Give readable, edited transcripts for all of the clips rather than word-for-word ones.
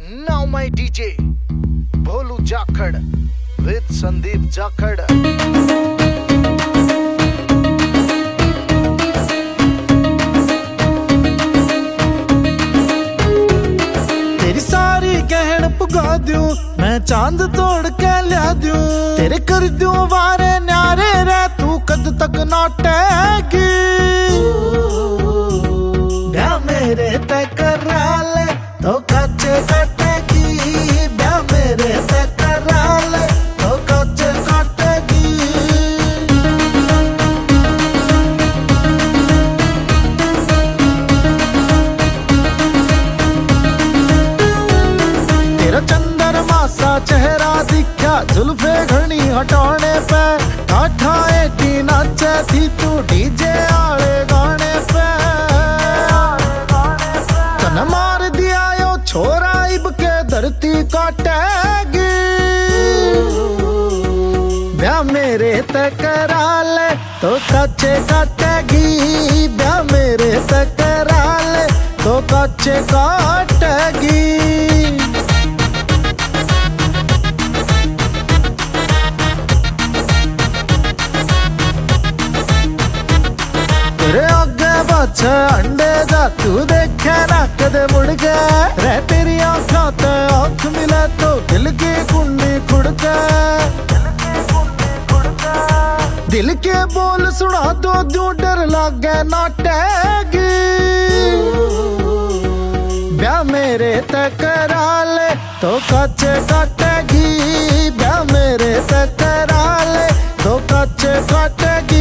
Now my DJ Bholu Jakhad with Sandeep Jakhad. तेरी सारी कहन पुगा दूं, मैं चांद तोड़ के लिया दूं, तेरे कर दूं वारे न्यारे रे, तू कद तक नौटेगी। ब्याह मेरे ते करा ले तो कच्चे कटेगी, ब्याह मेरे ते करा ले तो कच्चे कटेगी। तेरा चंद्रमा सा चेहरा दिखा, जुल्फे घनी हटाने पे, काठा एटी नाचे थी तू डीजे आले गाने पे। तन मार दिया यो छोरा इब के धरती काटेगी। ब्याह मेरे ते करा ले तो कच्चे काटेगी, ब्याह मेरे ते करा ले तो कच्चे काटेगी। तेरे आगे बच्चे अंडे जा, तू देखे ना कदे मुड़ के रे, तेरी आँखों ते आँख मिले तो दिल की कुंडी खुड़ के। दिल के बोल सुना दो, जो डर लागे नाटेगी। ब्याह मेरे ते करा ले तो कच्चे काटेगी, ब्याह मेरे ते करा ले तो कच्चे काटेगी।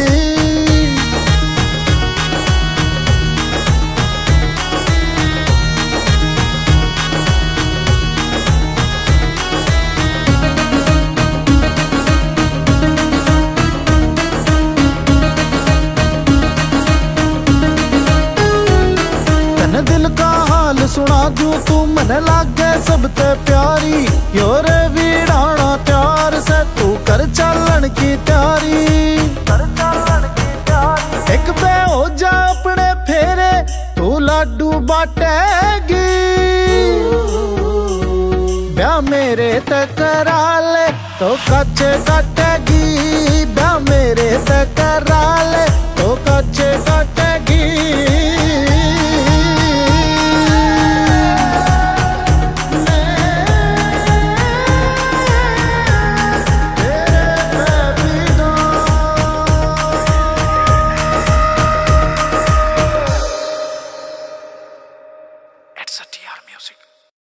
दिल का हाल सुना दूं, तू मन लागे सबते प्यारी, योरे वीड़ाना प्यार से तू कर चलन की तैयारी। एक बे हो जा अपने फेरे, तू लाडू बाटेगी। ब्याह मेरे ते करा ले तो कच्चे काटेगी, ब्याह मेरे ते करा ले तो कच्चे काटेगी। It's a TR Music.